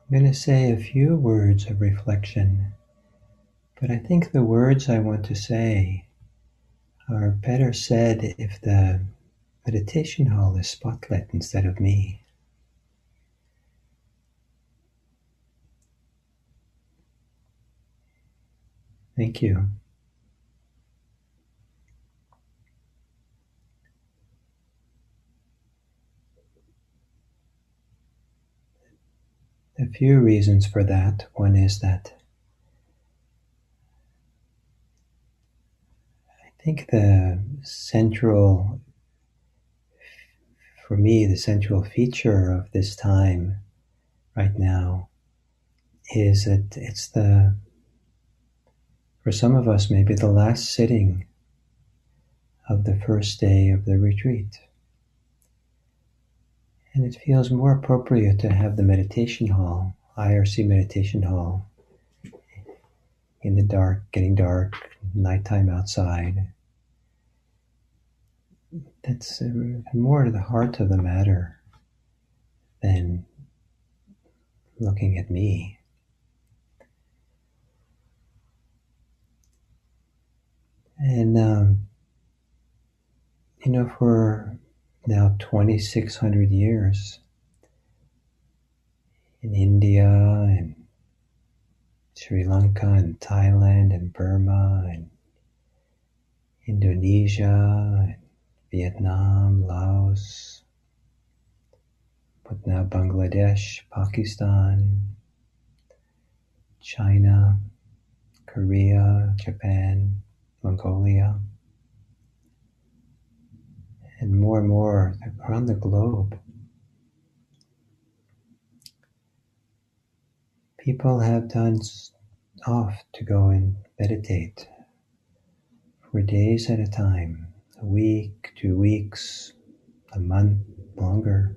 I'm going to say a few words of reflection, but I think the words I want to say are better said if the meditation hall is spotlit instead of me. Thank you. A few reasons for that. One is that I think the central feature of this time right now is that it's for some of us, maybe the last sitting of the first day of the retreat. And it feels more appropriate to have the meditation hall, IRC meditation hall, in the dark, getting dark, nighttime outside. That's more to the heart of the matter than looking at me. And, for now 2,600 years in India and Sri Lanka and Thailand and Burma and Indonesia and Vietnam, Laos, but now Bangladesh, Pakistan, China, Korea, Japan, Mongolia, and more around the globe. People have done off to go and meditate for days at a time, a week, 2 weeks, a month, longer.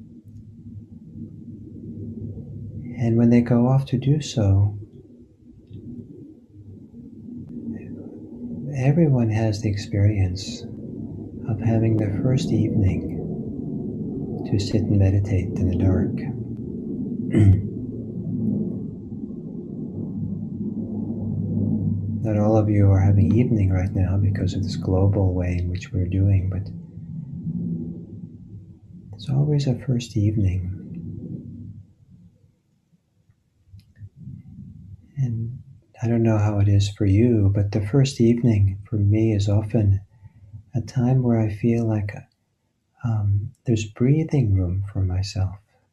And when they go off to do so, everyone has the experience of having the first evening to sit and meditate in the dark. Not all of you are having evening right now because of this global way in which we're doing, but there's always a first evening. And I don't know how it is for you, but the first evening for me is often a time where I feel like there's breathing room for myself.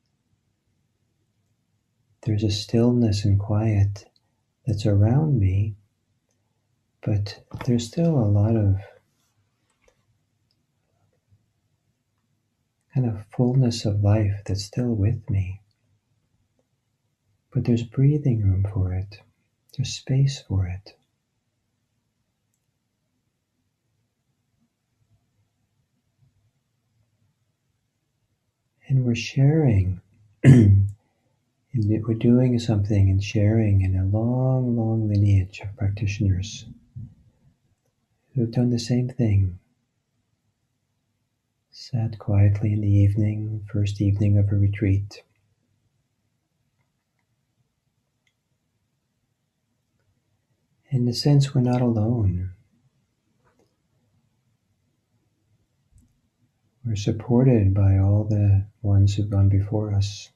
There's a stillness and quiet that's around me, but there's still a lot of kind of fullness of life that's still with me. But there's breathing room for it. There's space for it. And we're sharing. We're doing something and sharing in a long, long lineage of practitioners who have done the same thing. Sat quietly in the evening, first evening of a retreat. In a sense, we're not alone. We're supported by all the ones who've gone before us.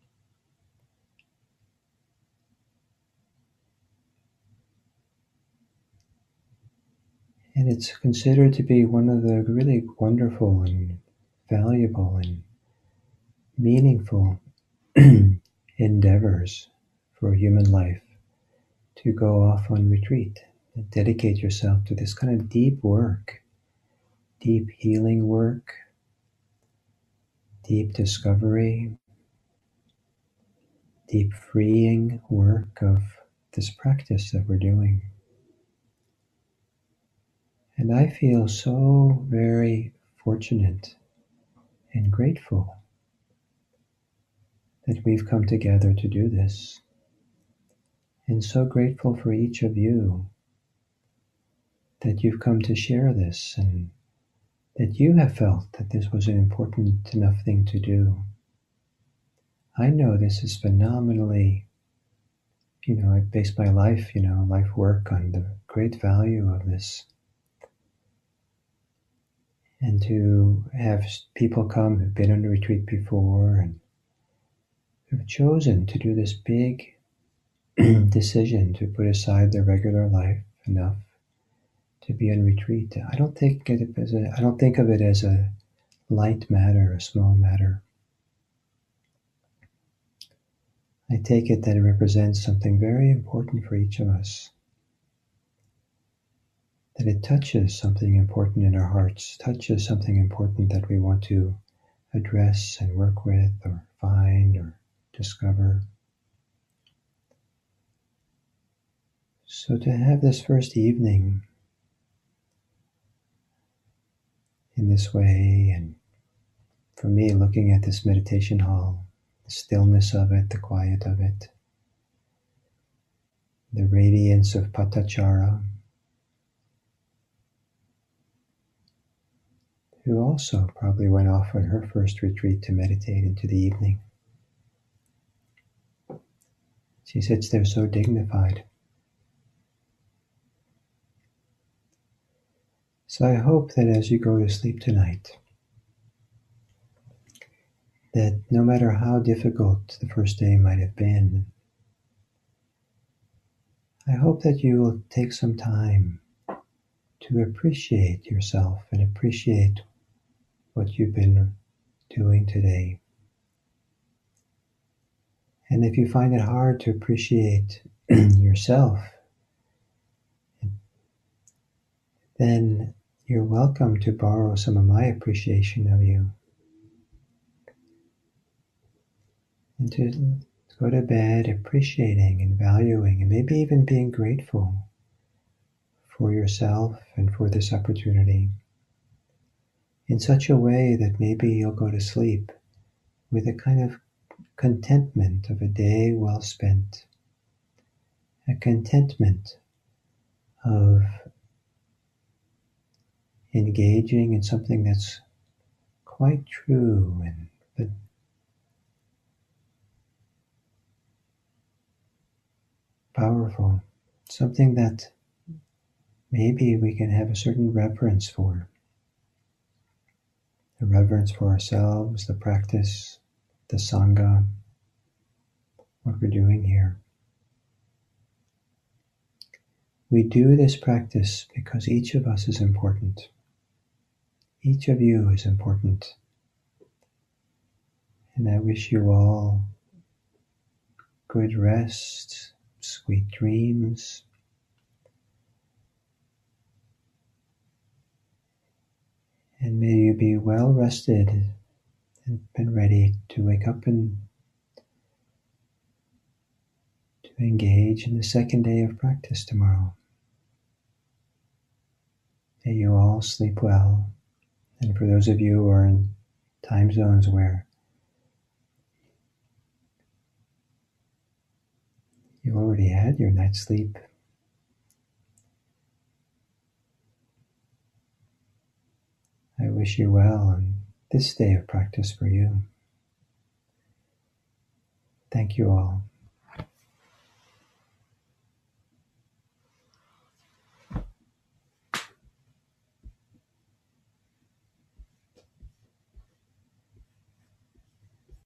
And it's considered to be one of the really wonderful and valuable and meaningful endeavors for human life to go off on retreat and dedicate yourself to this kind of deep work, deep healing work, deep discovery, deep freeing work of this practice that we're doing. And I feel so very fortunate and grateful that we've come together to do this. And so grateful for each of you that you've come to share this and that you have felt that this was an important enough thing to do. I know this is phenomenally, I base my life, life work on the great value of this. And to have people come who've been on a retreat before and who've chosen to do this big decision to put aside their regular life enough to be on retreat. I don't think of it as a light matter, a small matter. I take it that it represents something very important for each of us. That it touches something important in our hearts, touches something important that we want to address and work with or find or discover. So to have this first evening in this way, and for me looking at this meditation hall, the stillness of it, the quiet of it, the radiance of Patachara, who also probably went off on her first retreat to meditate into the evening. She sits there so dignified. So I hope that as you go to sleep tonight, that no matter how difficult the first day might have been, I hope that you will take some time to appreciate yourself and appreciate what you've been doing today. And if you find it hard to appreciate yourself, then you're welcome to borrow some of my appreciation of you. And to go to bed appreciating and valuing and maybe even being grateful for yourself and for this opportunity in such a way that maybe you'll go to sleep with a kind of contentment of a day well spent, a contentment of engaging in something that's quite true and powerful, something that maybe we can have a certain reverence for. The reverence for ourselves, the practice, the Sangha, what we're doing here. We do this practice because each of us is important. Each of you is important. And I wish you all good rest, sweet dreams, and may you be well rested and ready to wake up and to engage in the second day of practice tomorrow. May you all sleep well. And for those of you who are in time zones where you already had your night's sleep, I wish you well on this day of practice for you. Thank you all.